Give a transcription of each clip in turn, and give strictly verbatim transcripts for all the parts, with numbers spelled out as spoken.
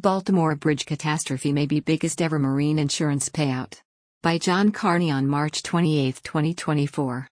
Baltimore Bridge Catastrophe May Be Biggest Ever Marine Insurance Payout. By John Carney on March twenty-eighth, twenty twenty-four.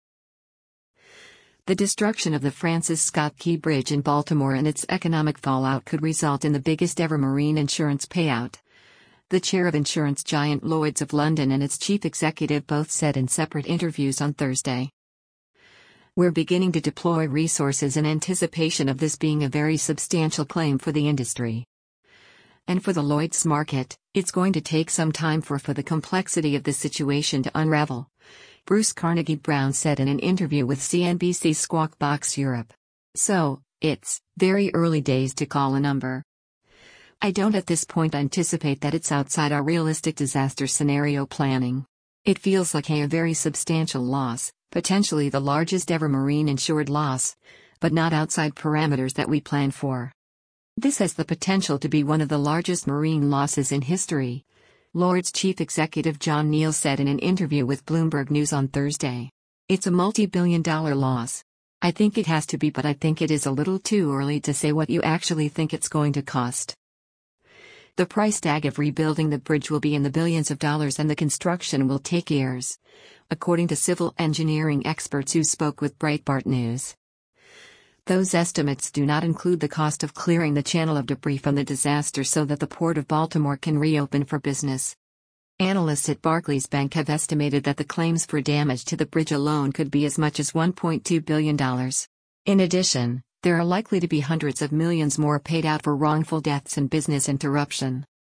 The destruction of the Francis Scott Key Bridge in Baltimore and its economic fallout could result in the biggest ever marine insurance payout. The chair of insurance giant Lloyd's of London and its chief executive both said in separate interviews on Thursday. "We're beginning to deploy resources in anticipation of this being a very substantial claim for the industry. And for the Lloyd's market, it's going to take some time for, for the complexity of the situation to unravel," Bruce Carnegie Brown said in an interview with C N B C's Squawk Box Europe. "So, it's very early days to call a number. I don't at this point anticipate that it's outside our realistic disaster scenario planning. It feels like a very substantial loss, potentially the largest ever marine insured loss, but not outside parameters that we plan for. This has the potential to be one of the largest marine losses in history," Lloyd's chief executive John Neal said in an interview with Bloomberg News on Thursday. "It's a multi-billion dollar loss. I think it has to be, but I think it is a little too early to say what you actually think it's going to cost. The price tag of rebuilding the bridge will be in the billions of dollars and the construction will take years," according to civil engineering experts who spoke with Breitbart News. Those estimates do not include the cost of clearing the channel of debris from the disaster so that the Port of Baltimore can reopen for business. Analysts at Barclays Bank have estimated that the claims for damage to the bridge alone could be as much as one point two billion dollars. In addition, there are likely to be hundreds of millions more paid out for wrongful deaths and business interruption.